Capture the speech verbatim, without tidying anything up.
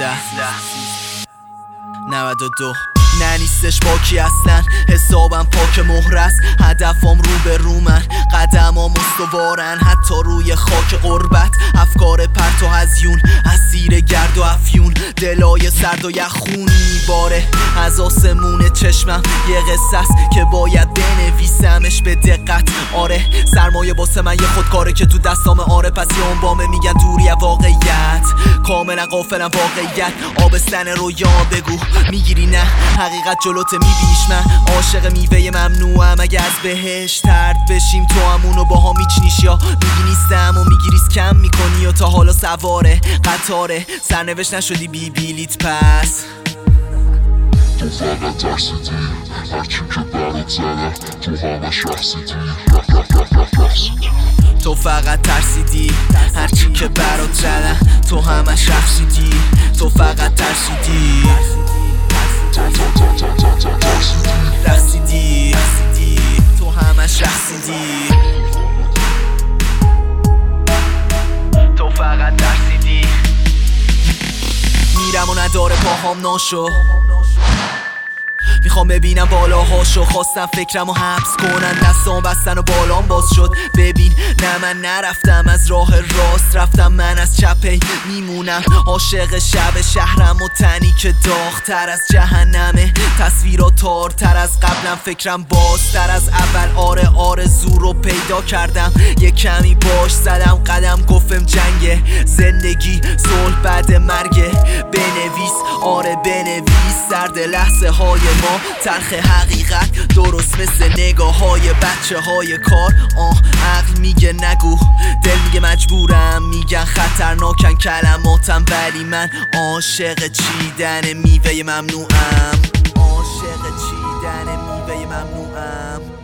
سیزده نود و دو نه نیستش باکی اصلا، حسابم پاک مهرست، هدفم رو به رو من، قدمام استوارن حتی روی خاک غربت، افکار پرت و هزیون، اسیر گرد و افیون، دلای سرد و یخون میباره از آسمون چشمم، یه قصه است که باید بنویسمش به دقت. آره سرمایه واسه من یه خودکاره که تو دستام، آره پس یه عنوامه میگن دوری واقعیت، کاملا غافلم واقعیت، آبستن رویان بگو میگیری نه حقیقت جلوت میبینیش، من عاشق میوه ممنوعم، اگه از بهش ترد بشیم تو همونو با هم میچنیش، یا میگی نیستم و میگیریس کم میکنی و تا حالا سواره قطاره، سرنوشت نشدی بی بیلیت پس تو فقط ترسیدی هرچی که برات زدم تو همش رقصیدی تو فقط ترسیدی هرچی که برات زدم تو همش رقصیدی تو فقط ترسیدی رقصیدی تو همش رقصیدی تو فقط ترسیدی میرم و نداره پاهام ناشو، میخوام ببینم بالاهاشو، خواستم فکرم رو حبس کنن، دستام بستن و بالام باز شد، ببین نه من نرفتم از راه راست، رفتم من از چپه میمونم، عاشق شب شهرم و تنی که داغ‌تر از جهنمه، تصویرات تارتر از قبلم، فکرم بازتر از اول، آره آرزو رو پیدا کردم، یه کمی باش زدم قدم، گفتم جنگ زندگی صلح بعد مرگ، بنویس آره بنویس سرد لحظه های ما، تلخ حقیقت درست مثل نگاه های بچه های کار، آه عقل میگه نگو، دل میگه مجبورم، میگن خطرناکن کلماتم، ولی من عاشق چیدن میوه ممنوعم، عاشق چیدن میوه ممنوعم.